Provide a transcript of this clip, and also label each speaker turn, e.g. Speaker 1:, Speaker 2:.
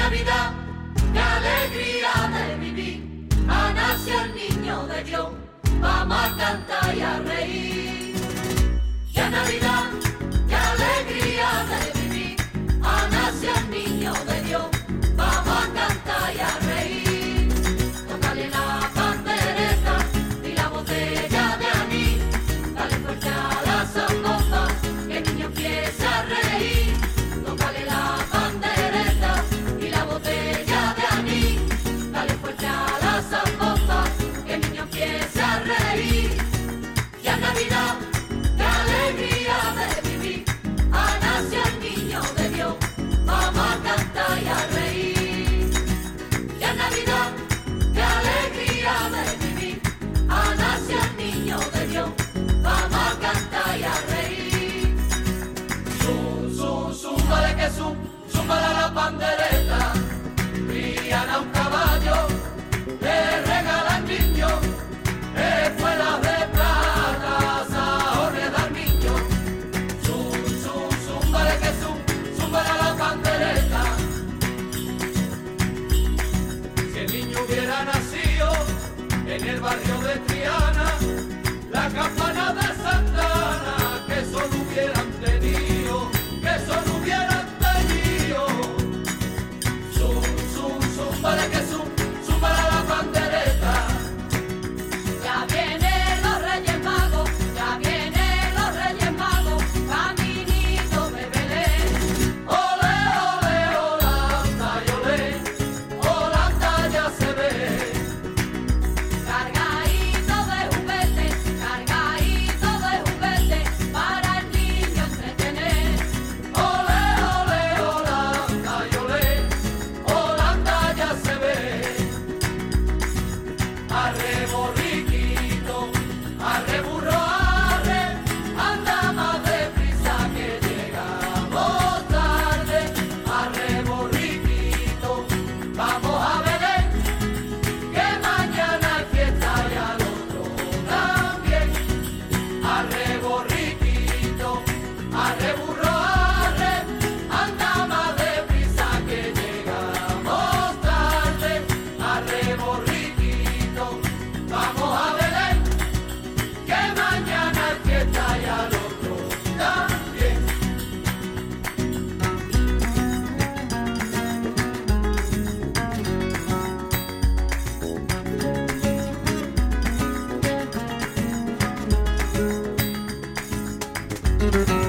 Speaker 1: Navidad, qué alegría de vivir, ha nacido el niño de Dios, vamos a cantar y a reír. Ya Navidad, qué alegría de vivir, ha nacido el niño de Dios, vamos a cantar y a reír. Tócale la pandereta y la botella de anís, dale fuerte a la zambombas, que el niño empieza a reír. Tócale la pandereta y la botella de anís, dale fuerte a la zambomba, que el niño empiece a reír. Ya Navidad, qué alegría de vivir, ha nacido el niño de Dios, vamos a cantar y a reír. Ya Navidad, qué alegría de vivir, ha nacido el niño de Dios, vamos a cantar y a reír. Zúmbale que zúmbale la pandereta, Triana un caballo, le regala al niño, espuelas de plata, sajones al niño. Zúmbale que zúmbale la pandereta. Si el niño hubiera nacido en el barrio de Triana, la campana de Santana, que solo hubieran tenido, que solo hubieran tenido. Zúmbale que zúmbale la pandereta. Ya vienen los Reyes Magos, ya vienen los Reyes Magos, caminito de Belén. Ole, ole, Holanda y ole, Holanda ya se ve. Cargadito de juguete para el niño entretener. Ole, ole, Holanda y ole, Holanda ya se ve. Arre borriquito, arre burro, arre, anda más deprisa que llegamos tarde. Arre borriquito, vamos a Belén, que mañana hay fiesta y al otro también. Arre borriquito, arre burro, arre, anda más deprisa que llegamos tarde. Arre borriquito, vamos a Belén, que mañana hay fiesta y al otro también.
Speaker 2: Thank you.